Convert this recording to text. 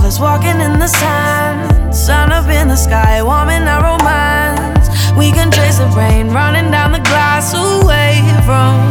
us walking in the sand, sun up in the sky, warming our romance. We can trace the rain running down the glass away from